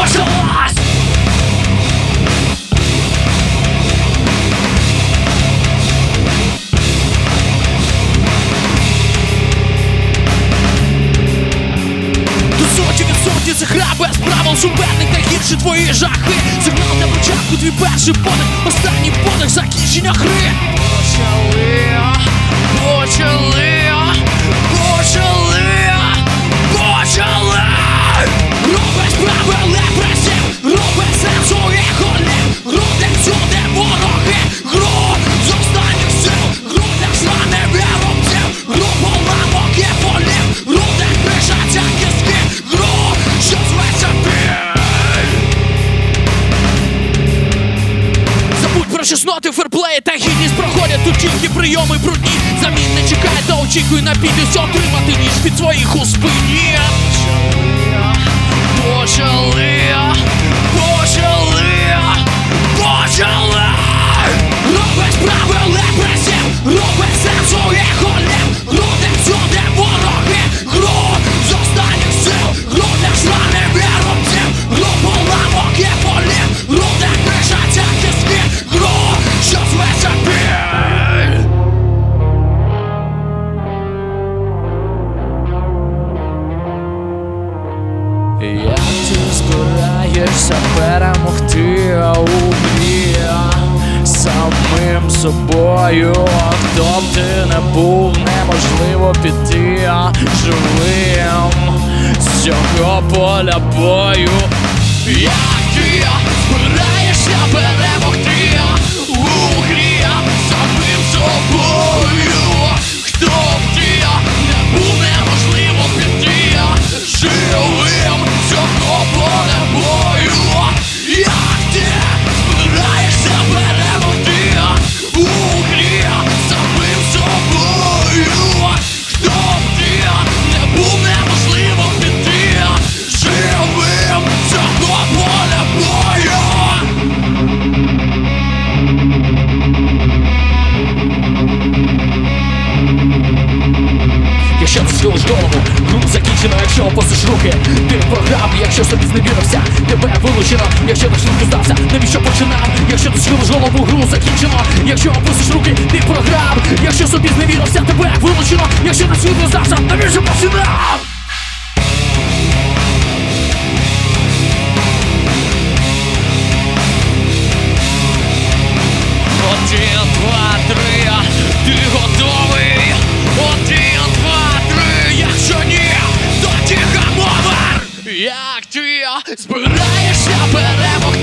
почалась. Сотні цих гра без правил, шумберник найгірші твої жахи. Сигнал для початку, твій перший подих, останній подих, закінчення гри. Почали. Робить правил репресів, робить сенсу і голів, грудень сюди вороги, гру з останніх сил, грудень зрани виробців, гру поламок і полів, грудень пишаться кістки, гру, що зветься біль. Забудь про чесноти, ферплеї та гідність, проходять тут тільки прийоми брудні. Замін не чекай та очікуй на підлість, отримати ніж під своїх у спині. Почали. Робить правил репресів, робить сенсу і голів, грудень сюди вороги, гру з останніх сил, грудень зрани виробців, гру поламок і полів, грудень пишаться кістки, гру, що зветься біль. Як ти збираєшся перемогти у грі самим собою? Хто б ти не був, неможливо піти живим з цього поля бою. Як ти збираєшся перемогти у грі самим собою? Хто б ти не був, неможливо піти живим з цього поля бою. Як ти збираєшся перемогти у грі самим собою? Хто б ти не був, неможливо піти живим з цього поля бою. Якщо ти схилиш голову, гру закінчено, якщо опустиш руки. Ти програв, якщо собі зневірився. Тебе вилучено, якщо ти швидко здався. Навіщо починав? Якщо ти схилиш голову, гру закінчено. Якщо опустиш руки, ти програв, якщо собі зневірився. Тебе вилучено, якщо ти швидко здався. Навіщо починав? Один, два, три, ти готовий? Один, два, три, якщо ні, тоді гамовер. Як ти збираєшся перемогти?